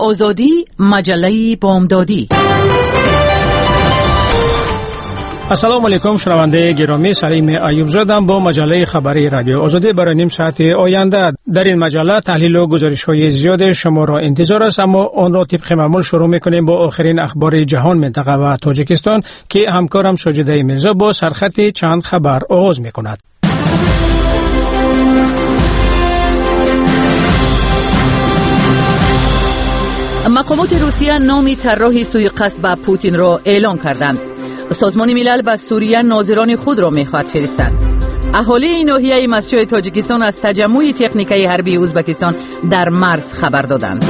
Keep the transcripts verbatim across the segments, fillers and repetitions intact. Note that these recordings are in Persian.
آزادی، مجله بامدادی. السلام علیکم شنونده گرامی، سلیم ایوب زادم با مجله خبری رادیو آزادی برای نیم ساعت آینده. در این مجله تحلیل و گزارش‌های زیاد شما را انتظار است، اما آن را طبق معمول شروع می‌کنیم با آخرین اخبار جهان، منطقه و تاجیکستان که همکارم ساجده میرزا با سرخط چند خبر آغاز می‌کند. مقامات روسیه نام طراح سوءقصد به پوتین را اعلام کردند. سازمان ملل به سوریه ناظران خود را می‌خواهد فرستد. اهالی ناحیه مسجد تاجیکستان از تجمع تکنیکی حربی ازبکستان در مرز خبر دادند.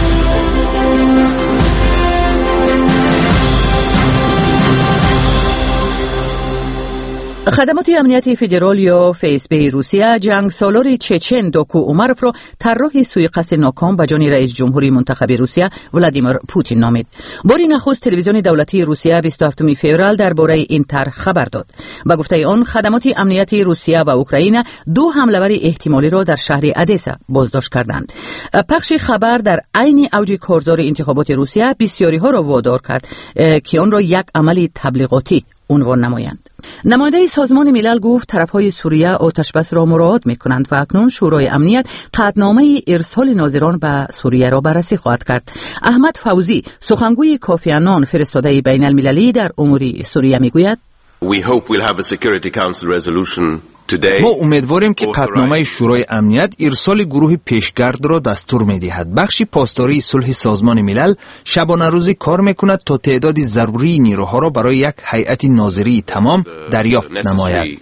خدمات امنیتی فدرال یا اف اس بی روسیه جنگ سالار چچن دوکو اومروف را طراح سوءقصد ناکام به جان رئیس جمهوری منتخب روسیه ولادیمیر پوتین نامید. باری نخست تلویزیون دولتی روسیه بیست و هفتم فوریه درباره این طرح خبر داد. به گفته آن خدمات امنیتی روسیه و اوکراین دو حمله‌ور احتمالی را در شهر ادسا بازداشت کردند. پخش خبر در عین اوج کارزار انتخابات روسیه بسیاری ها را وادار کرد که آن را یک عمل تبلیغاتی عنوان نمایند. نماینده سازمان ملل گفت طرفهای سوریه آتشبس را مراعات می‌کنند و اکنون شورای امنیت قطعنامه ارسال ناظران به سوریه را بررسی خواهد کرد. احمد فوزی سخنگوی کافی عنان فرستاده بین المللی در امور سوریه میگوید We hope we'll have a Security Council resolution today. ما امیدواریم که قطعنامه شورای امنیت ارسال گروه پیشگرد را دستور می‌دهد. بخش پاسداری صلح سازمان ملل شبانه روزی کار می‌کند تا تعداد ضروری نیروها را برای یک هیئت ناظری تمام دریافت نماید.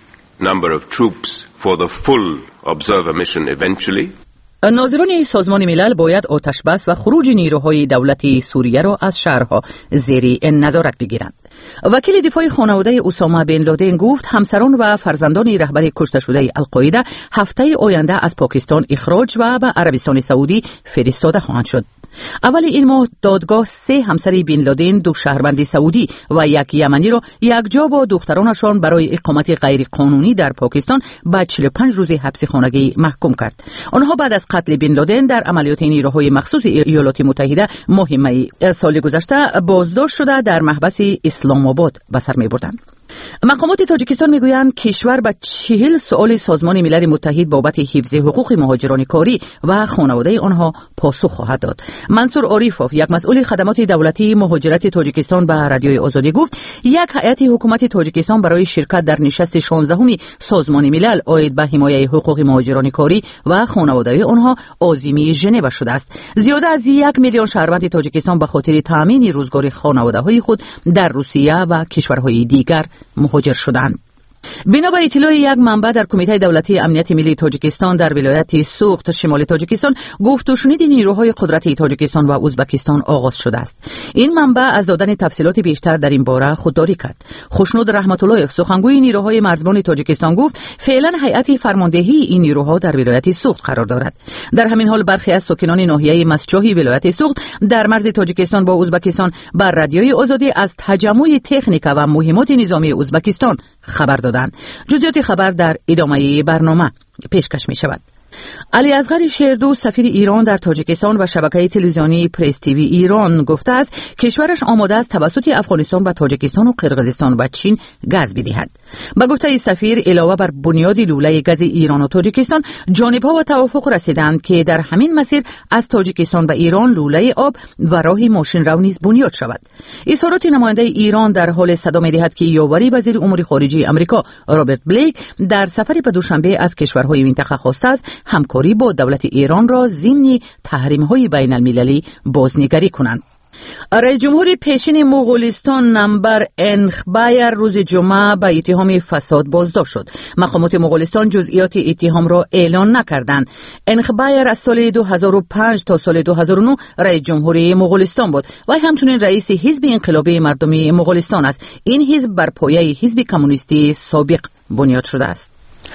ناظران سازمان ملل باید آتشبس و خروج نیروهای دولتی سوریه را از شهرها زیر نظارت بگیرند. وکیل دفاع خانواده اسامه بن لادن گفت همسران و فرزندان رهبر کشته شده القاعده هفته آینده از پاکستان اخراج و به عربستان سعودی فرستاده خواهند شد. اول این ماه دادگاه سه همسر بن لادن، دو شهروند سعودی و یک یمنی را یکجا با دخترانشان برای اقامت غیر قانونی در پاکستان به چهل و پنج روز حبس خانگی محکوم کرد. آنها بعد از قتل بن لادن در عملیات نیروهای مخصوص ایالات متحده ماه می سال گذشته بازداشت شده در محبس اسلام آباد به سر می‌بردند. مقامات تاجیکستان میگویند کشور به چهل سؤال سازمان ملل متحد بابت حفظ حقوق مهاجران کاری و خانواده آنها پاسخ خواهد داد. منصور عاریفوف یک مسئول خدمات دولتی مهاجرت تاجیکستان به رادیوی آزادی گفت یک هیئت حکومت تاجیکستان برای شرکت در نشست شانزدهم سازمان ملل عاید به حمایت حقوق مهاجران کاری و خانواده آنها عازم ژنو شده است. زیاده از یک میلیون شهروند تاجیکستان به خاطر تامین روزگار خانواده‌های خود در روسیه و کشورهای دیگر مهاجر شدند. بنا به اطلاع یک منبع در کمیته دولتی امنیت ملی تاجیکستان در ولایت سوخت شمال تاجیکستان، گفت و شنید نیروهای قدرتی تاجیکستان و ازبکستان آغاز شده است. این منبع از دادن تفصیلات بیشتر در این باره خودداری کرد. خوشنود رحمت الله سخنگوی نیروهای مرزبان تاجیکستان گفت فعلا هیئت فرماندهی این نیروها در ولایت سوخت قرار دارد. در همین حال برخی از ساکنان ناحیه مسجاهی ولایت سوخت در مرز تاجیکستان با ازبکستان بر رادیوی آزادی از تجمع تکنیک و مهمات نظامی ازبکستان خبر دادند. جزئیات خبر در ادامه برنامه پیشکش می شود. علی اصغر شیردو سفیر ایران در تاجیکستان و شبکه تلویزیونی پرس تیوی ایران گفته است کشورش آماده است توسط افغانستان و تاجیکستان و قرقیزستان و چین گاز بدهد. به گفته سفیر علاوه بر بنیاد لوله گاز ایران و تاجیکستان، جانبها و توافق رسیدند که در همین مسیر از تاجیکستان و ایران لوله آب و راه ماشین رو نیز بنیاد شود. اظهارات نماینده ایران در حال صدا می‌دهد که یاوری وزیر امور خارجه آمریکا رابرت بلیک در سفری به دوشنبه از کشورهای منطقه خواسته است همکاری با دولت ایران را ضمن تحریم‌های بین المللی بازنگری کنند. رئیس جمهور پیشین مغولستان نمبر انخبایر روز جمعه به اتهام فساد بازداشت شد. مقامات مغولستان جزئیات اتهام را اعلان نکردند. انخبایر از سال دو هزار و پنج تا سال دو هزار و نه رئیس جمهور مغولستان بود و همچنین رئیس حزب انقلابی مردمی مغولستان است. این حزب بر پایه حزب کمونیستی سابق بنیاد شده است.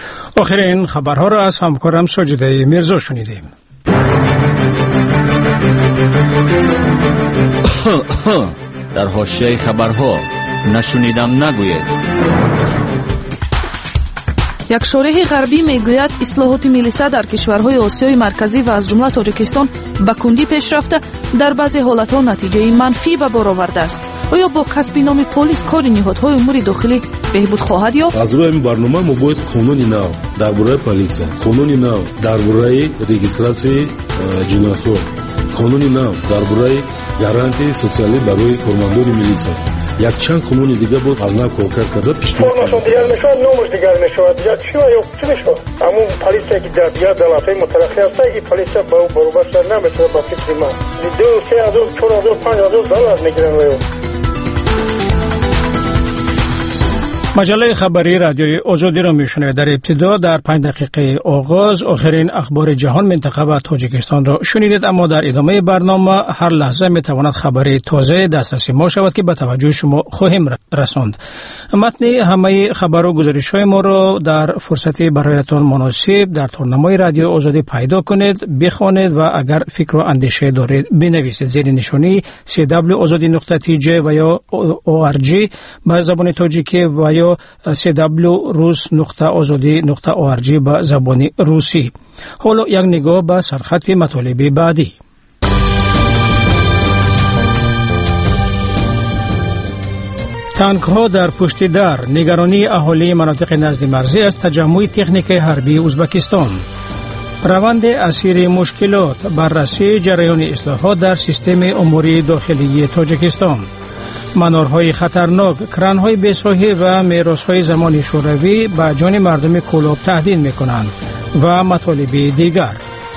آخرین خبرها را از همکارم ساجده میرزا شنیدیم. در حاشیه خبرها نشنیدم نگوید. یک شارح غربی میگوید اصلاحات میلیسا در کشورهای آسیای مرکزی و از جمله تاجیکستان به کندی پیش رفته در بعضی حالتها نتیجه منفی به بار آورده است. آیا با کسب نام پلیس کار نهادهای امور داخلی بهبود خواهد یافت؟ از روی این برنامه ما باید قانونی نو درباره پلیس، قانونی نو درباره رجیستراسی جنایتکار، قانونی نو درباره گارانتی سوسیالی برای کارمندان میلیسا، یک چند قانون دیگه بود از نو کار کرده پیشنهاد کرد. دیگر میشود نومش دیگر میشود. دیگر چی و یا چی میشود؟ همون پلیسی که در دیگر دولت‌های مترقی است، این پلیس با برابر شدن نمیتونه با فکر ما. دو سه هزار چهار هزار پنج هزار دلار میگیرن ویو. مجله خبری رادیوی آزادی را میشنوید. در ابتدا در پنج دقیقه آغاز آخرین اخبار جهان، منطقه و تاجیکستان را شنیدید، اما در ادامه برنامه هر لحظه میتواند خبری تازه دسترسی ما شود که به توجه شما خواهیم رساند. متن همه خبر و گزارش های ما را در فرصتی برایتان مناسب در تورنمای رادیو آزادی پیدا کنید، بخوانید و اگر فکر و اندیشه دارید بنویسید. زیر نشانی سی دبلیو آزادی نقطه تی جی و یا او آر جی به زبان تاجیکی و یا سی دبلیو روس نقطه آزادی نقطه او آر جی به زبان روسی. حالا یک نگاه به سرخط مطالب بعدی. تانک ها در پشت در، نگرانی اهالی مناطق نزد مرزی از تجمع تکنیک حربی ازبکستان. روند اسیر مشکلات، بررسی جریان اصلاحات در سیستم امور داخلی تاجیکستان. منارهای خطرناک، کرانهای بی‌ساحه و میراثهای زمان شوروی به جان مردم کولاب تهدید می‌کنند و مطالب دیگر.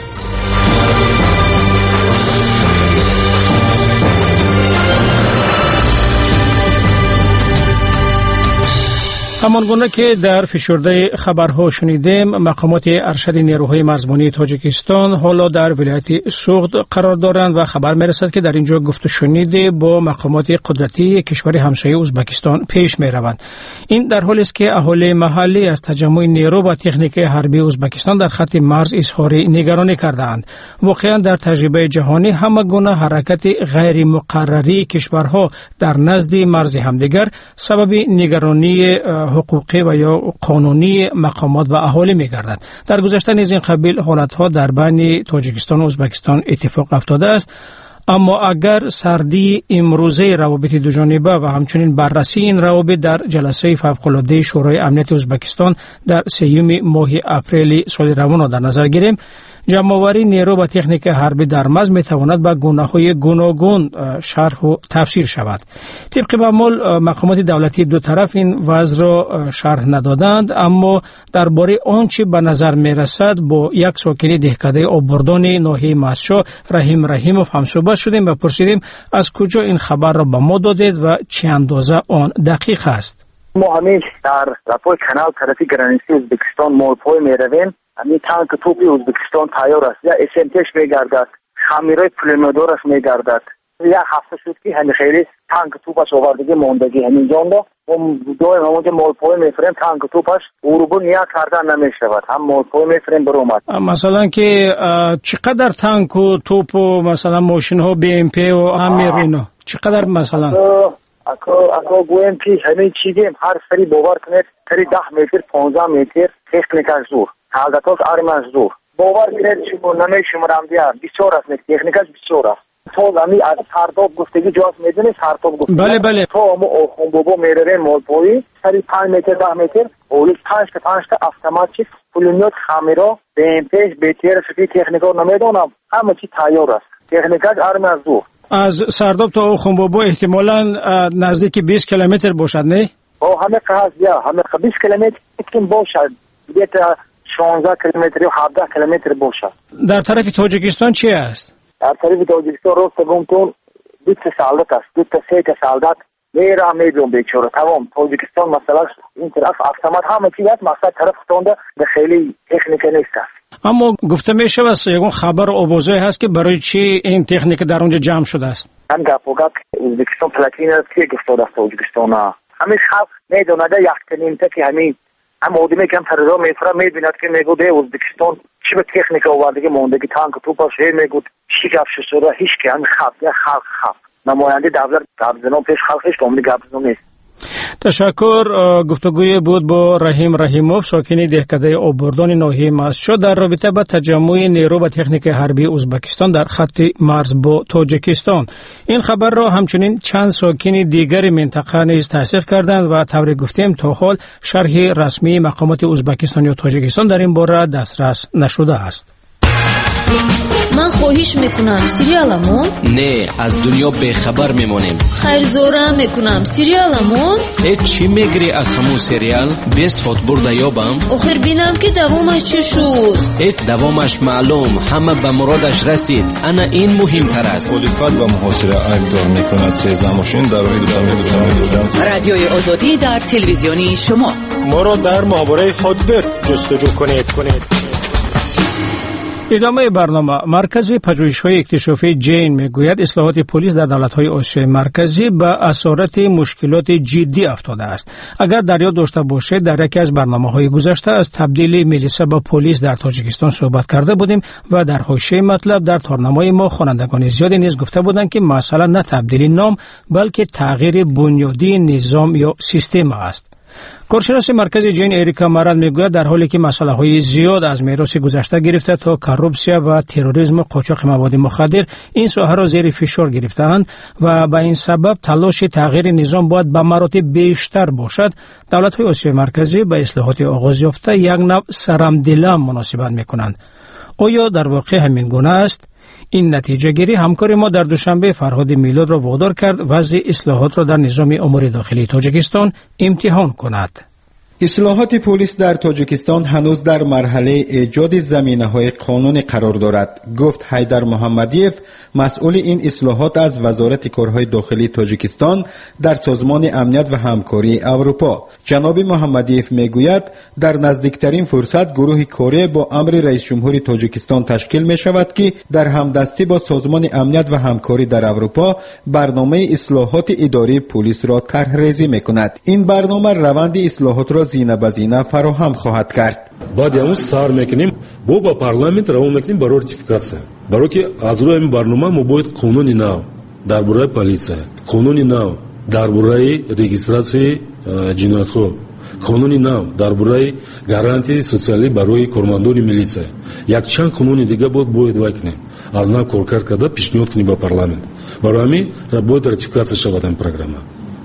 همانگونه که در فشرده خبرها شنیدیم، مقامات ارشد نیروهای مرزبانی تاجیکستان حالا در ولایت سوغد قرار دارند و خبر میرسد که در اینجا گفت و شنید با مقامات قدرتی کشور همسایه ازبکستان پیش میروند. این در حالی است که اهالی محلی از تجمع نیرو و تکنیک حربی ازبکستان در خط مرز اظهار نگرانی کردند. واقعا در تجربه جهانی همه گونه حرکت غیر مقرری کشورها در نزد مرز همدیگر سبب نگرانی حقوقی و یا قانونی مقامات و اهالی می‌گردد. در گذشته نیز این قبیل حالت‌ها در بین تاجیکستان و ازبکستان اتفاق افتاده است، اما اگر سردی امروزه روابط دو جانبه و همچنین بررسی این روابط در جلسه فوق‌العاده شورای امنیت ازبکستان در سوم ماه اپریل سال روان را در نظر گیریم، جمع‌آوری نیرو و تکنیک حربی در مرز می‌تواند به گونه‌های گوناگون شرح و تفسیر شود. طبق معمول مقامات دولتی دو طرف این وضع را شرح ندادند، اما درباره آنچه به نظر می‌رسد با یک ساکن دهکده آبوردان ناحیه مسشا رحیم رحیموف همصحبت شدیم و پرسیدیم از کجا این خبر را به ما دادید و چه اندازه آن دقیق است. ما همیشه در رفای کانال طرفی گرانیستی ازبکستان مولپوی می‌رویم. همین تانک توپی ازبکستان تیار است، یا اسمتش میگردد، خمیرای پلمدورش میگردد. یک هفته شد که همین خیلی تانک توپش آوردگی موندگی همین جاندا و دویم همونجا مولپوی میفریم تانک توپش اروبو نیا کردن نمیشود، هم مولپوی میفریم برومد. مثلا که چقدر تانک و توپ و مثلا ماشین ها بی ام پی و همین اینا چقدر مثلا اکو اکو گویم که همین چیزیم هر سری باور کنید سری ده متر پانزده متر تکنیکش زور حالتاش آرمانش زور باور کنید شما نمیشمرم دیار بسیار است، تکنیکش بسیار است. تو زمین از سرتاب گفتگی جواز میدونی سرتاب گفتگی بله بله تو همو اخون بابا میرویم مولپوی سری پنج متر ده متر اولیش پنج تا پنج تا автоматчик پولینیوت خمیرا به ام پیش به تیر فکی تکنیکا نمیدونم همه چی تیار است، تکنیکش آرمانش زور. از سرداب تا اخون بابا احتمالاً نزدیک بیست کیلومتر باشد نه؟ او همه قهاز یا همه بیست کیلومتر ممکن باشد، دیگه شانزده کیلومتر یا هفده کیلومتر باشد. در طرف تاجیکستان چی است؟ در طرف تاجیکستان راست گفتم دو تا سالدات است، دو تا سه تا سالدات میرا میدون بیچاره تمام. تاجیکستان مثلا این طرف автомат همه چیز است، مثلا طرف خونده به خیلی تکنیک نیست است. اما گفته میشه واسه یگون خبر آوازه هست که برای چی این تکنیک در اونجا جمع شده است. من گپوگک ازبکستان پلاتین است که گفته است تاجیکستان همین خلق میدونه ده یقینی است که همین هم آدمی که هم فردا میفره میبیند که میگو ده ازبکستان چی به تکنیک آوردگی موندگی تانک توپاش هی میگو چی گپش شده هیچ که همین خلق یا خلق خلق نماینده دولت گپزنو پیش خلقش که عمری گپزنو نیست. تشکر. گفتگوی بود با رحیم رحیموف، ساکن دهکده آبردان ناحیه مسجد، در رابطه با تجمع نیرو و تکنیک حربی ازبکستان در خط مرز با تاجیکستان. این خبر را همچنین چند ساکن دیگر منطقه نیز تصدیق کردند و طور گفتیم تا حال شرح رسمی مقامات ازبکستان یا تاجیکستان در این باره دسترس نشده است. من خواهش میکنم سریالمون نه از دنیا بیخبر میمونیم. خیر زوره میکنم سریالمون ای چی میگری از همون سریال بیست هات برده یابم آخر بینم که دوامش چی شد. ای دوامش معلوم، همه به مرادش رسید. انا این مهمتر است. مخالفت با محاصره ایمدار میکند سیزده ماشین در راه دوشنبه. رادیوی آزادی در تلویزیونی شما ما را در محاوره خودبرد جستجو کنید کنید. ادامه برنامه. مرکز پژوهش‌های اکتشافی جین میگوید اصلاحات پلیس در دولت‌های آسیای مرکزی به اسارت مشکلات جدی افتاده است. اگر در یاد داشته باشید در یکی از برنامه‌های گذشته از تبدیل میلیسا به پلیس در تاجیکستان صحبت کرده بودیم و در حاشیه مطلب در تارنمای ما خوانندگان زیادی نیز گفته بودند که مسئله نه تبدیل نام بلکه تغییر بنیادی نظام یا سیستم است. کارشناس مرکز جین اریکا مراد میگوید در حالی که مسئله های زیاد از میراث گذشته گرفته تا کروپسیا و تروریسم و قاچاق مواد مخدر این ساحه را زیر فشار گرفته‌اند و به این سبب تلاش تغییر نظام باید به مراتب بیشتر باشد، دولت‌های آسیای مرکزی به اصلاحات آغاز یافته یک نوع سرمدلم مناسبت می‌کنند. آیا در واقع همین گونه است؟ این نتیجه گیری همکار ما در دوشنبه فرهاد میلاد را وادار کرد وضع اصلاحات را در نظام امور داخلی تاجیکستان امتحان کند. اصلاحات پلیس در تاجیکستان هنوز در مرحله ایجاد زمینه‌های قانونی قرار دارد، گفت حیدر محمدیف، مسئول این اصلاحات از وزارت کارهای داخلی تاجیکستان در سازمان امنیت و همکاری اروپا. جناب محمدیف میگوید در نزدیکترین فرصت گروه کاری با امر رئیس جمهور تاجیکستان تشکیل می شود که در همدستی با سازمان امنیت و همکاری در اروپا برنامه اصلاحات اداری پلیس را طرح‌ریزی می‌کند. این برنامه روند اصلاحات را زینه به زینه فراهم خواهد کرد. بعد امروز سر میکنیم با با پارلمنت روان میکنیم برای راتیفیکاسیا، برای که از روی این برنامه ما باید قانونی نو درباره پلیس، قانونی نو درباره رجیستراسی جنایت‌ها، قانونی نو درباره گارانتی سوسیالی برای کارمندان میلیسیا، یک چند قانون دیگه بود باید وکنیم از نو کار کرده پیشنهاد کنیم با پارلمنت. برای همین باید راتیفیکاسیا شود این برنامه.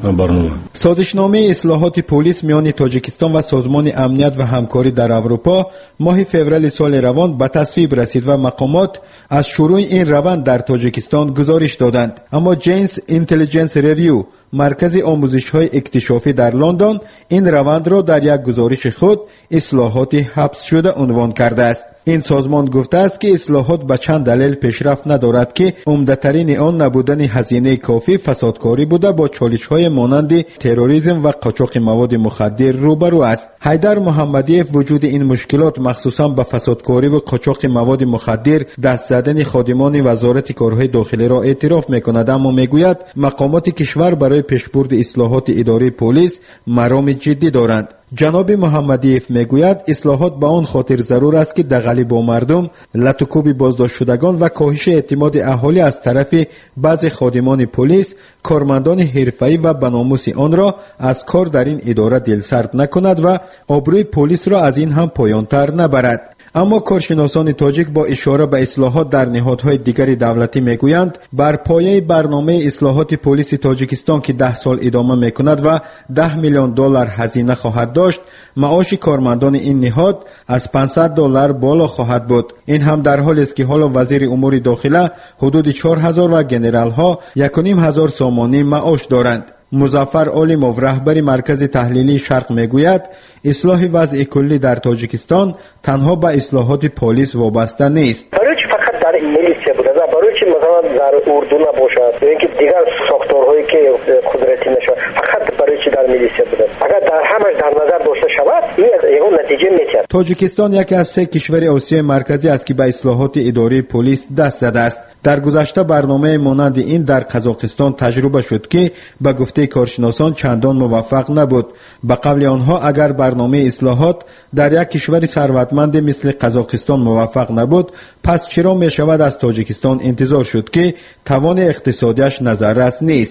سازشنامه اصلاحات پلیس میان تاجیکستان و سازمان امنیت و همکاری در اروپا ماه فوریه سال روان به تصویب رسید و مقامات از شروع این روند در تاجیکستان گزارش دادند. اما جینز اینتلیجنس ریویو، مرکز آموزش‌های اکتشافی در لندن، این روند را در یک گزارش خود اصلاحات حبس شده عنوان کرده است. این سازمان گفته است که اصلاحات به چند دلیل پیشرفت ندارد که عمده‌ترین آن نبودن هزینه کافی، فسادکاری بوده با چالش‌های مانند تروریسم و قاچاق مواد مخدر روبرو است. حیدر محمدیف وجود این مشکلات مخصوصا به فسادکاری و قاچاق مواد مخدر دست زدن خادمان وزارت کارهای داخلی را اعتراف می‌کند، اما میگوید مقامات کشور برای پیشبرد اصلاحات اداری پلیس مرام جدی دارند. جناب محمدیف میگوید اصلاحات به آن خاطر ضرور است که دغلی با مردم، لطوکوب بازداشت شدگان و کاهش اعتماد اهالی از طرف بعضی خادمان پلیس، کارمندان حرفه‌ای و به ناموس آن را از کار در این اداره دلسرد نکند و آبروی پلیس را از این هم پایان‌تر نبرد. اما کارشناسان تاجیک با اشاره به اصلاحات در نهادهای دیگری دولتی میگویند بر پایه برنامه اصلاحات پلیس تاجیکستان که ده سال ادامه میکند و ده میلیون دلار هزینه خواهد داشت، معاش کارمندان این نهاد از پانصد دلار بالا خواهد بود. این هم در حالی است که حالا وزیر امور داخله حدود چهار هزار و گنرال ها یک و نیم هزار سامانی معاش دارند. مظفر عالموف، رهبر مرکز تحلیلی شرق میگوید اصلاح وضع کلی در تاجیکستان تنها به اصلاحات پلیس وابسته نیست. برای چی فقط در میلیسیا بوده؟ برای چی مثلا در اردو نباشد؟ یا اینکه دیگر ساختارهایی که قدرتی نشود فقط برای چی در میلیسیا بوده؟ اگر در همش در نظر داشته شود این یک نتیجه می‌دهد. تاجیکستان یکی از سه کشور آسیای مرکزی است که به اصلاحات اداری پلیس دست زده است. در گذشته برنامه مانند این در قزاقستان تجربه شد که به گفته کارشناسان چندان موفق نبود. به قول آنها اگر برنامه اصلاحات در یک کشور ثروتمند مثل قزاقستان موفق نبود، پس چرا می شود از تاجیکستان انتظار شد که توان اقتصادیش نظررس نیست؟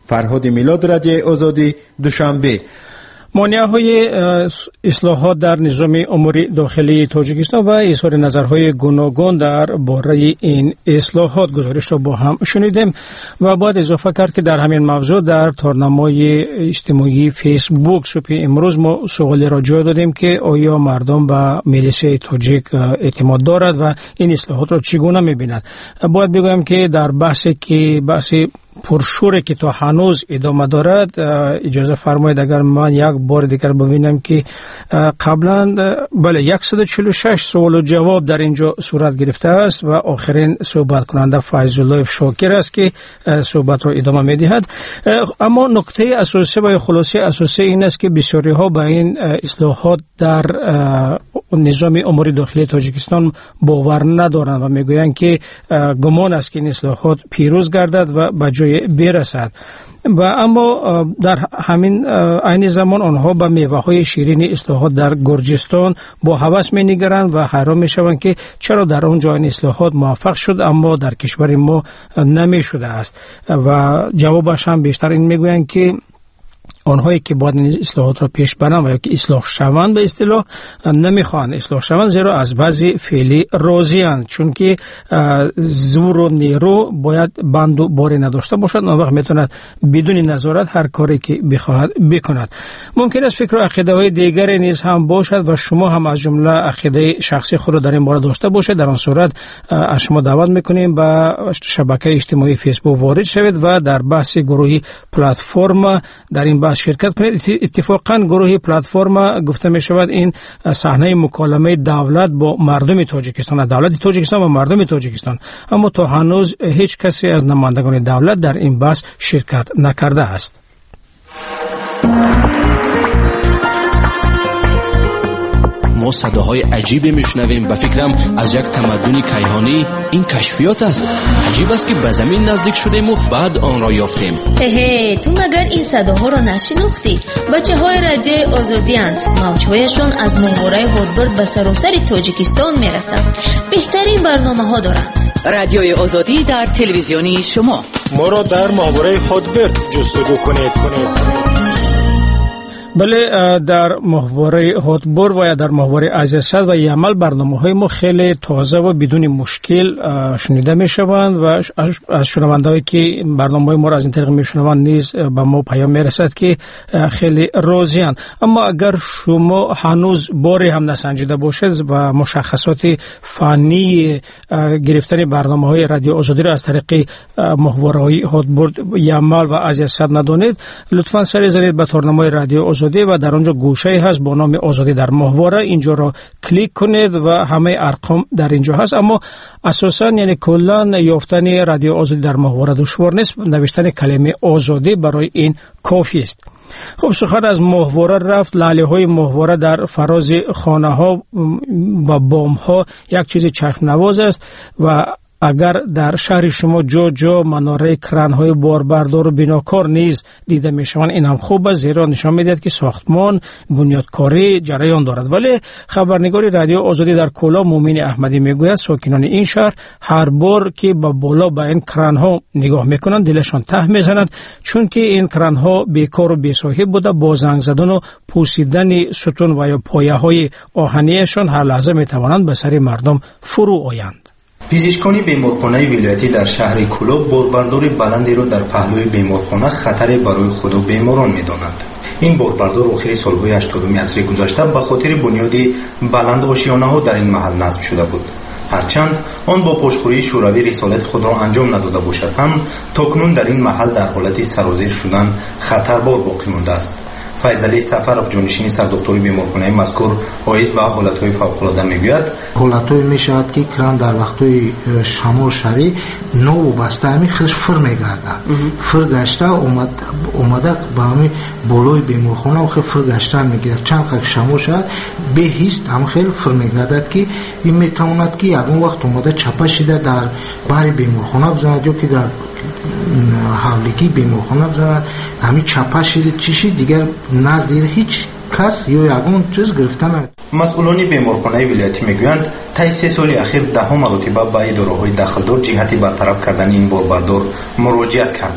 فرهاد میلاد، رادیو آزادی، دوشنبه. مانع‌های اصلاحات در نظام امور داخلی تاجیکستان و اظهار نظرهای گوناگون در باره این اصلاحات گزارش را با هم شنیدیم و باید اضافه کرد که در همین موضوع در تارنمای اجتماعی فیسبوک صبح امروز ما سوالی را جای دادیم که آیا مردم به میلیسیای تاجیک اعتماد دارد و این اصلاحات را چگونه می‌بینند. باید بگویم که در بحثی که بحثی پرشوری که تا هنوز ادامه دارد، اجازه فرمایید اگر من یک بار دیگر ببینم که قبلا بله صد و چهل و شش سوال و جواب در اینجا صورت گرفته است و آخرین صحبت کننده فیض الله شاکر است که صحبت را ادامه می‌دهد. اما نکته اساسی و خلاصه اساسی این است که بسیاری ها به این اصلاحات در نظام امور داخلی تاجیکستان باور ندارند و میگویند که گمان است که این اصلاحات پیروز گردد و به جای برسد. و اما در همین عین زمان آنها به میوه های شیرین اصلاحات در گرجستان با هوس می نگرند و حیران می شوند که چرا در آنجا این اصلاحات موفق شد اما در کشور ما نمی شده است. و جوابش هم بیشتر این می گویند که آنهایی که باید این اصلاحات را پیش برند و یا که اصلاح شوند به اصطلاح نمیخوان اصلاح شوند، زیرا از وضع فعلی راضی‌اند، چون که زور و نیرو باید بند و باری نداشته باشد، اون وقت میتواند بدون نظارت هر کاری که بخواهد بکند. ممکن است فکر و عقیده های دیگری نیز هم باشد و شما هم از جمله عقیده شخصی خود را در این باره داشته باشید. در آن صورت از شما دعوت میکنیم به شبکه اجتماعی فیسبوک وارد شوید و در بحث گروهی پلتفرم در این بحث شرکت کنید. اتفاقا گروهی پلتفرم گفته می شود این صحنه مکالمه دولت با مردم تاجیکستان، دولت تاجیکستان و مردم تاجیکستان، اما تا هنوز هیچ کسی از نمایندگان دولت در این بحث شرکت نکرده است. ما صداهای عجیبی میشنویم. به فکرم از یک تمدن کیهانی این کشفیات است. عجیب است که به زمین نزدیک شدیم و بعد آن را یافتیم. هه تو مگر این صداها را نشناختی؟ بچه های رادیو آزادی اند. موجهایشان از ماهواره هودبرد به سراسر تاجیکستان میرسند. بهترین برنامه ها دارند. رادیوی آزادی در تلویزیونی شما. ما را در ماهواره هودبرد جستجو کنید کنید بله، در ماهواره هودبرد و یا در ماهواره عزیزصد و یعمل برنامه‌های ما خیلی تازه و بدون مشکل شنیده می‌شوند و از شنونده‌هایی که برنامه‌های ما را از این طریق می‌شنوند نیز به ما پیام می‌رسد که خیلی راضی‌اند. اما اگر شما هنوز باری هم نسنجیده باشید و مشخصات فنی گرفتن برنامه‌های رادیو آزادی را از طریق ماهواره‌های هودبرد، یعمل و عزیزصد ندانید، لطفاً سری زنید به تارنمای رادیو آزادی و در آنجا گوشه هست با نام آزادی در ماهواره. اینجا را کلیک کنید و همه ارقام در اینجا هست. اما اساساً یعنی کلاً یافتن رادیو آزادی در ماهواره دشوار نیست، نوشتن کلمه آزادی برای این کافی است. خب سخن از ماهواره رفت. لاله های ماهواره در فراز خانه ها و بام ها یک چیز چشم نواز است و اگر در شهر شما جا جا مناره کران‌های باربردار و بناکار نیز دیده می‌شوند، این هم خوب است، زیرا نشان می‌دهد که ساختمان بنیادکاری جریان دارد. ولی خبرنگار رادیو آزادی در کولا مومن احمدی میگوید ساکنان این شهر هر بار که به بالا به این کران‌ها نگاه می‌کنند دلشان ته می‌زند، چون که این کران‌ها بیکار و بی‌صاحب بوده، با زنگ زدن و پوسیدن ستون و یا پایه‌های آهنیشان هر لحظه می‌توانند به سر مردم فرو آیند. پزشکان بیمارخانه ولایتی در شهر کولا باربردار بلندی را در پهلوی بیمارخانه خطر برای خود و بیماران می‌دانند. این باربردار آخر سالهای هشتادم عصر گذشته به خاطر بنیاد بلند آشیانه‌ها در این محل نصب شده بود. هرچند آن با پشتخوری شوروی رسالت خود را انجام نداده باشد هم تاکنون در این محل در حالت سرازیر شدن خطربار باقی مانده است. فیضعلی سفرов جانشین سردکتر بیمارخانه مذکور عاید به حالت‌های فوق‌العاده میگوید حالت‌های میشود که کران در وقت‌های شمال شوی نو بسته همی خیلی فر میگردد، فر گشته اومد اومده به همین بالای بیمارخانه و خیلی فر گشته میگیرد. چند خیلی شمال شد به هیست هم خیلی فر میگردد که این میتواند که یکون وقت اومده چپه شده در بر بیمارخانه بزند یا که در حولیکی بیمارخانه بزند همین چپه شده چیشی دیگر نزد هیچ کس یا یگون چیز گرفتن نمید. مسئولان بیمارخانه ولایتی میگویند طی سه سال اخیر ده ها مرتبه به اداره‌های دخلدار جهت برطرف کردن این باربردار مراجعت کردند،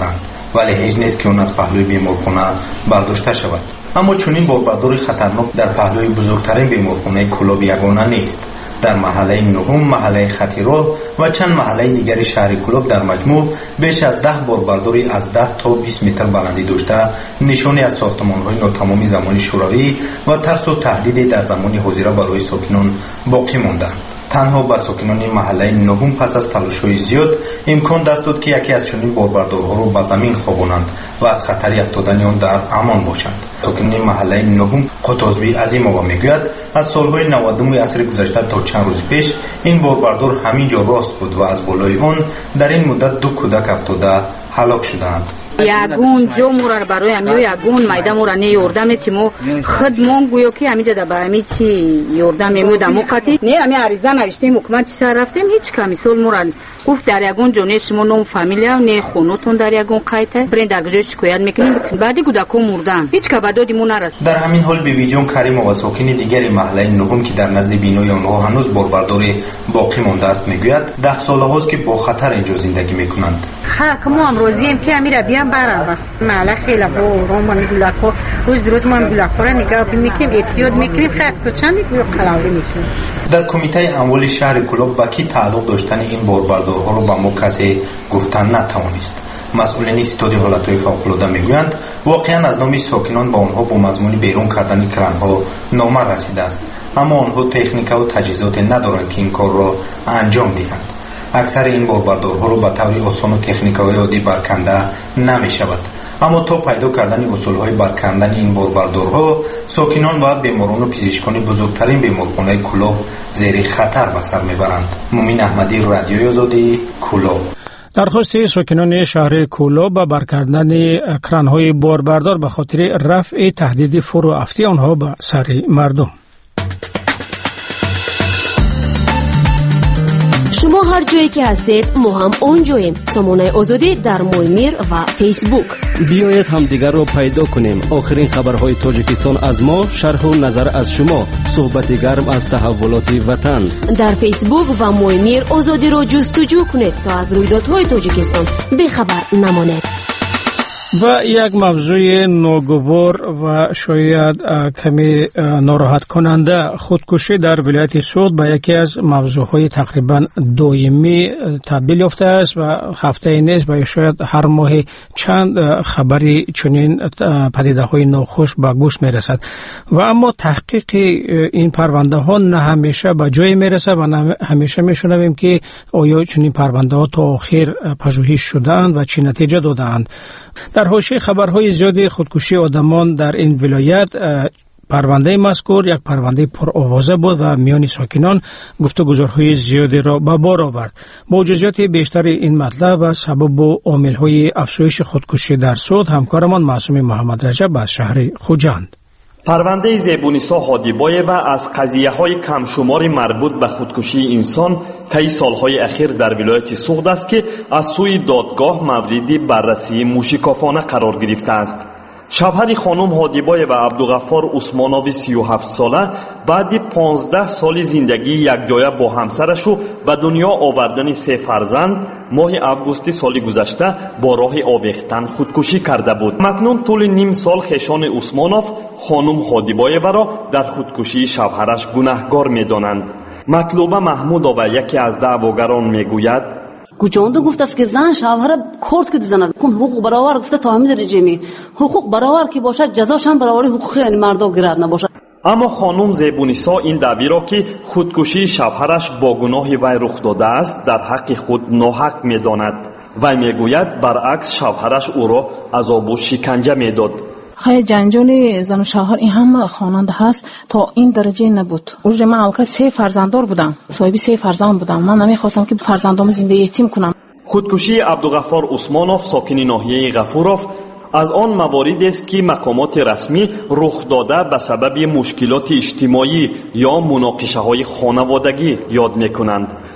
ولی هیچ نیست که اون از پهلوی بیمارخانه برداشته شود. اما چنین بمباردور خطرناک در پهلوی بزرگترین بیمارخانه کلوب یگانه نیست. در محله نهم، محله خطیراه و چند محله دیگری شهر کلوب در مجموع بیش از ده بمباردوری از ده تا بیست متر بلندی داشته نشانی از ساختمان‌های ناتمامی زمان شوروی و ترس و تهدید در زمان حاضر برای ساکنان باقی ماندند. تنها به ساکنان محله نهم پس از تلاش‌های زیاد امکان دست داد که یکی از چنین بمباردورها را به زمین خوابانند و از خطر افتادن آن در امان باشند. ساکنان محله نهم قطازبی عظیمова میگوید از سالهای نودم عصر گذشته تا چند روز پیش این بمباردور همینجا راست بود و از بالای آن در این مدت دو کودک افتاده هلاک شدند. ягон ҷо мурар барои ҳамиё ягон майда мура не ёрдам мети мо хидмон гӯё ки ҳамиҷа да ба ҳами чи ёрдам мемӯд амо қати не ҳами ариза навиштем ҳукумати шаҳр рафтем ҳеҷ камисол мурар гуфт дар ягон ҷо не шумо ном фамилия не хонотон дар ягон қайта брен дар гуҷои шикоят мекунем баъди кӯдакҳо мурдан ҳеҷ ка ба доди мо нарас. дар ҳамин ҳол бибиҷон каримова сокини дигари маҳаллаи нуҳум ки дар назди бинои онҳо ҳанӯз бомбардори боқӣ мондааст мегӯяд даҳ солаҳост ки бо хатар инҷо зиндагӣ мекунанд. халқ мо ам розием ки ҳамира биям барам маҳалла хела бо роман гулакҳо рӯз рӯз мо гулакҳоро нигоҳ мекунем эҳтиёт мекунем хай то чанди қалавлӣ мекунем. дар кумитаи амволи шаҳри кӯлоб ба ки тааллуқ доштани ин бомбардорҳоро ба мо касе гуфтан натавонист. масъулини ситоди ҳолатҳои фавқулода мегӯянд воқеан аз номи сокинон ба онҳо бо мазмуни берун кардани кранҳо нома расидааст, аммо онҳо техникаву таҷҳизоте надоранд ки ин корро анҷом диҳанд. аксари ин бомбардорҳоро ба таври осону техникаҳои оддӣ барканда намешавад, аммо то пайдо кардани усулҳои баркандани ин бомбардорҳо сокинон ва беморону пизишкони бузургтарин беморхонаи кӯлоб зери хатар ба сар мебаранд. мумин аҳмадӣ, радиои озодӣ, кӯлоб. درخواست ساکنان شهر کولوب به برکردن کرانهای باربردار به خاطر رفع تهدید فرو افتی آنها به سر مردم. شما هر جایی که هستید ما هم اونجاییم. سامانه آزادی در مویمیر و فیسبوک. بیایید هم دیگر رو پیدا کنیم. آخرین خبرهای تاجیکستان از ما، شرح و نظر از شما، صحبت گرم از تحولات وطن. در فیسبوک و مویمیر آزادی رو جستجو کنید تا از رویدادهای تاجیکستان بخبر نمانید. و یک موضوع ناگوار و شاید کمی ناراحت کننده، خودکشی در ولایت سوغد به یکی از موضوعهای تقریبا دائمی تبدیل یافته است و هفته نیست و شاید هر ماه چند خبری چنین پدیده‌های ناخوش به گوش میرسد و اما تحقیق این پرونده ها نه همیشه به جای میرسد و نه همیشه میشنویم که آیا چنین پرونده ها تا آخر پژوهش شدند و چه نتیجه دادند. در حاشیه خبرهای زیاد خودکشی آدمان در این ولایت، پرونده مذکور یک پرونده پرآوازه بود و میان ساکنان گفتگوهای زیادی را به بار آورد. با جزئیات بیشتر این مطلب و سبب و عامل‌های افزایش خودکشی در سوغد همکارمان معصوم محمد رجب از شهر خوجند. پرونده زیبونیسا هادیبایوا از قضیه‌های کمشماری مربوط به خودکشی انسان طی سالهای اخیر در ولایت سوغد است که از سوی دادگاه مورد بررسی موشکافانه قرار گرفته است. شوهر خانم هادیبایوا عبدالغفار عثمانوی سی و هفت ساله بعد پانزده سال زندگی یکجایه با همسرش و به دنیا آوردن سه فرزند ماه اوگوست سال گذشته با راه آویختن خودکشی کرده بود. مکنون طول نیم سال خیشان عثمانوف خانم هادیبایوا را در خودکشی شوهرش گناهکار می‌دانند. مطلوبه محمودова یکی از دعواگران میگوید کجانده گفت است که زن شوهر کرد که زند کن حقوق برابر گفته تا همین درجه می حقوق برابر که باشد جزاش هم برابری حقوق یعنی مردا گرد نباشد. اما خانم زیبونیسا این دعوی را که خودکشی شوهرش با گناه وی رخ داده است در حق خود ناحق می‌داند. وی میگوید برعکس شوهرش او را عذاب و شکنجه میداد. خیلی جنجال زن و شوهر این هم خواننده هست تا این درجه نبود. اوج من البته سه فرزنددار بودم، صاحب سه فرزند بودم. من نمیخواستم که فرزندامو زنده یتیم کنم. خودکشی عبدالغفار عثمانوف ساکن ناحیه غفوروف از آن مواردی است که مقامات رسمی رخ داده به سبب مشکلات اجتماعی یا مناقشه‌های خانوادگی یاد می‌کنند.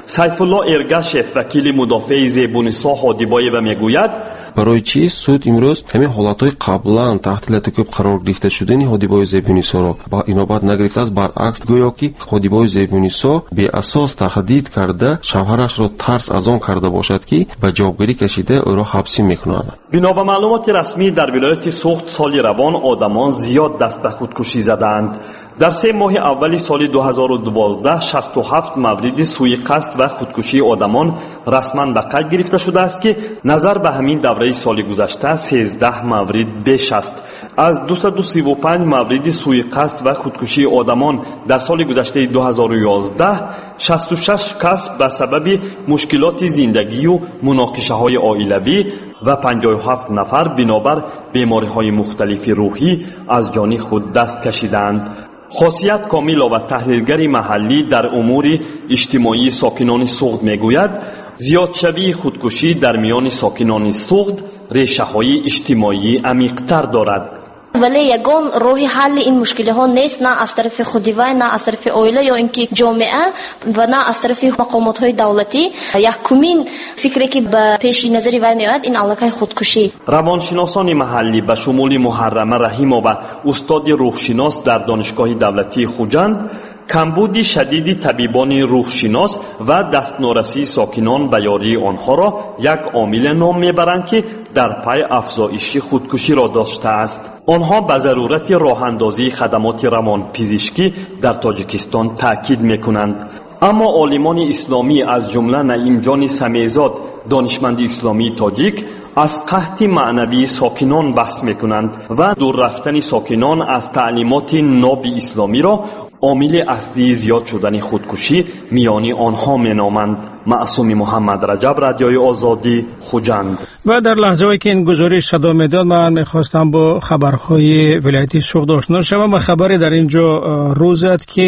сайфулло эргашев вакили мудофеи зебуниссо ҳодибоева мегӯяд: барои чӣ суд имрӯз ҳамин ҳолатҳои қаблан таҳти латикӯб қарор гирифта шудани ҳодибои зебунисоро ба инобат нагирифтааст. баръакс гӯё ки ҳодибои зебунисо беасос таҳдид карда шавҳарашро тарс аз он карда бошад ки ба ҷавобгарӣ кашида ӯро ҳабсӣ мекунад. бино ба маълумоти расмӣ дар вилояти суғд соли равон одамон зиёд даст ба худкушӣ заданд. дар се моҳи аввали соли дуҳазору дувоздаҳ шасту ҳафт мавриди суиқасд ва худкушии одамон расман ба қайд гирифта шудааст ки назар ба ҳамин давраи соли гузашта сездаҳ маврид беш аст. аз дусаду сиву панҷ мавриди суиқасд ва худкушии одамон дар соли гузаштаи дуҳазору ёздаҳ шасту шаш кас ба сабаби мушкилоти зиндагию муноқишаҳои оилавӣ ва панҷоҳу ҳафт нафар бинобар бемориҳои мухталифи рӯҳӣ аз ҷони худ даст кашиданд. хосият комилова таҳлилгари маҳаллӣ дар умури иҷтимоии сокинони суғд мегӯяд: зиёдшавии худкушӣ дар миёни сокинони суғд решаҳои иҷтимоӣ амиқтар дорад. вале ягон роҳи ҳалли ин мушкилиҳо нест, на аз тарафи худи вай, на аз тарафи оила ё ин ки ҷомеа ва на аз тарафи мақомотҳои давлатӣ. якумин фикре ки ба пеши назари вай меояд, ин аллакай худкушӣ. равоншиносони маҳаллӣ ба шумули муҳаррама раҳимова, устоди рӯҳшинос дар донишгоҳи давлатии хуҷанд, камбуди шадиди табибони рӯҳшинос ва дастнорасии сокинон ба ёрии онҳоро як омиле ном мебаранд ки дар пай афзоиши худкуширо доштааст. онҳо ба зарурати роҳандозии хадамоти равонпизишкӣ дар тоҷикистон таъкид мекунанд. аммо олимони исломӣ аз ҷумла наимҷони самезод, донишманди исломии тоҷик, аз қаҳти маънавии сокинон баҳс мекунанд ва дур рафтани сокинон аз таълимоти ноби исломиро омили аслии зиёд шудани худкушӣ миёни онҳо меноманд. маъсуми муҳаммад раҷаб, радиои озодӣ, хуҷанд. ва дар лаҳзаҳое ки ин гузориш садо медод, ман мехостам бо хабарҳои вилояти суғд ошно шавам. ва хабаре дар ин ҷо рӯзад ки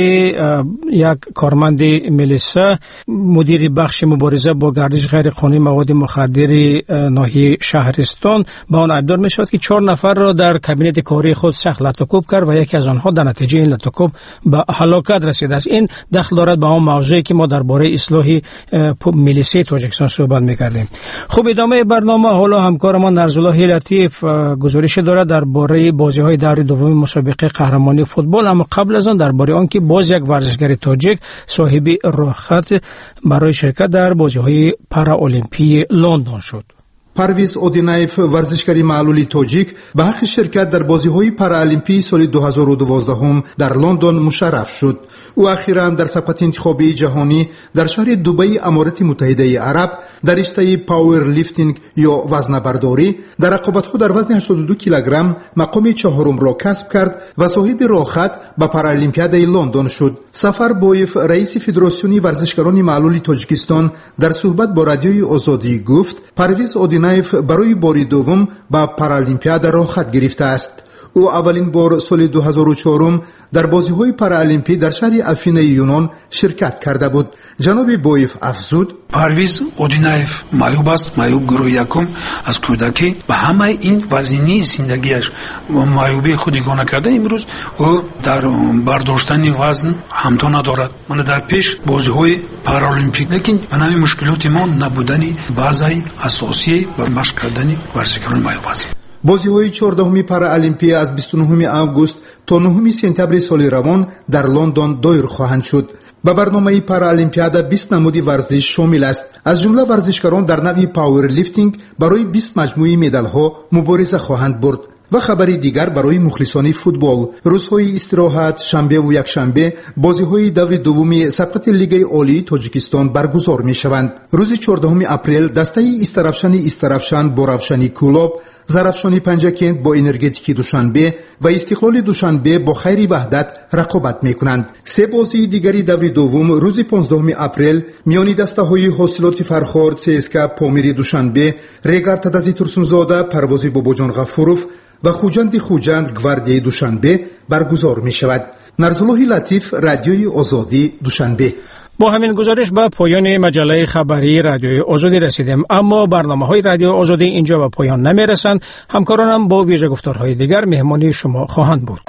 як корманди милиса, мудири бахши мубориза бо гардиш ғайриқонунии маводи мухаддири ноҳияи шаҳристон ба он айбдор мешавад ки чор нафарро дар кабинети кории худ сахт латукуб кард ва яке аз онҳо дар натиҷаи ин латукуб ба ҳалокат расидааст. ин дахл дорад ба он мавзӯе ки мо дар бораи ислоҳи милисияи тоҷикистон суҳбат мекардем. хуб, идомаи барнома ҳоло ҳамкорамон Нарзуллоҳи Латиф гузорише дорад дар бораи бозиҳои даври дуввуми мусобиқаи қаҳрамонии футбол. аммо қабл аз он дар бораи он ки боз як варзишгари тоҷик соҳиби роҳхат барои ширкат дар бозиҳои параолимпии Лондон шуд. парвиз одинаев, варзишгари маълули тоҷик, ба ҳаққи ширкат дар бозиҳои параолимпии соли дуҳазору дувоздаҳум дар Лондон мушарраф шуд. ӯ ахиран дар сабқати интихобии ҷаҳонӣ дар шаҳри Дубаи Аморати Муттаҳидаи Араб дар риштаи пауэрлифтинг ё вазнабардорӣ дар рақобатҳо дар вазни ҳаштоду ду килограмм мақоми чаҳорумро касб кард ва соҳиби роҳхат ба Паралимпиадаи Лондон шуд. Сафар Боев, раиси Федератсиони варзишгарони маълули Тоҷикистон, дар суҳбат бо радиои Озодӣ гуфт: парвиз одинаев барои бори дуввум ба Паралимпиада роҳхат гирифтааст. ӯ аввалин бор соли дуҳазору чорум дар бозиҳои параолимпӣ дар шаҳри Афинаи Юнон ширкат карда буд. ҷаноби Боев афзуд: парвиз одинаев маъюб аст, маъюб гурӯҳи якум аз кӯдакӣ ба ҳамаи ин вазнини зиндагиаш маъюбии худигона карда имрӯз ӯ дар бардоштани вазн ҳамто надорад. мана дар пеш бозиҳои параолимпик, лекин ба нави мушкилоти мо набудани баъзаи асосии ба машқ кардани варзишгарони маъюб аст. бозиҳои чордаҳуми параолимпия аз бисту нӯҳуми август то нӯҳуми сентябри соли равон дар Лондон доир хоҳанд шуд. ба барномаи параолимпиада бист намуди варзиш шомил аст. аз ҷумла варзишгарон дар нави пауэрлифтинг барои бист маҷмӯи медалҳо мубориза хоҳанд бурд. ва хабари дигар барои мухлисони футбол. рӯзҳои истироҳат, шанбеву якшанбе бозиҳои даври дуввуми сабқати Лигаи олии Тоҷикистон баргузор мешаванд. рӯзи чордаҳуми апрел дастаи Истарафшани Истарафшан бо Равшани Кӯлоб, Зарафшони Панҷакент бо Энергетики Душанбе ва Истиқлоли Душанбе бо Хайри Ваҳдат рақобат мекунанд. се бозии дигари даври дуввум рӯзи понздаҳуми апрел миёни дастаҳои Ҳосилоти Фархор, ЦСКА Помири Душанбе, Регар Тадази Турсунзода, Парвози Бобоҷон Ғафуров ва Хуҷанди Хуҷанд Гвардияи Душанбе баргузор мешавад. Нарзуллоҳи Латиф, радиои Озодӣ, Душанбе. با همین گزارش به پایان مجله خبری رادیوی آزادی رسیدیم، اما برنامه‌های رادیو آزادی اینجا به پایان نمی‌رسند. همکارانم با ویژه گفتارهای دیگر مهمانی شما خواهند بود.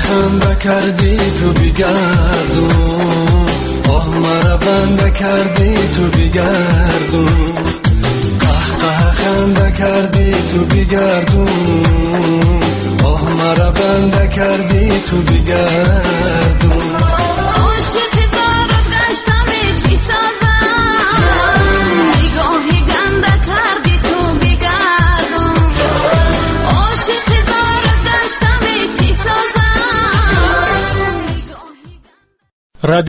خنده کردی تو بگردون، آه مرا بنده کردی تو بگردون، قهقه خنده کردی تو بگردون، آه مرا بنده کردی تو بگردون. عاشق زارو گشتم چی سازم، نگاهی گنده کردی تو بگردون، عاشق زارو گشتم چی سازم.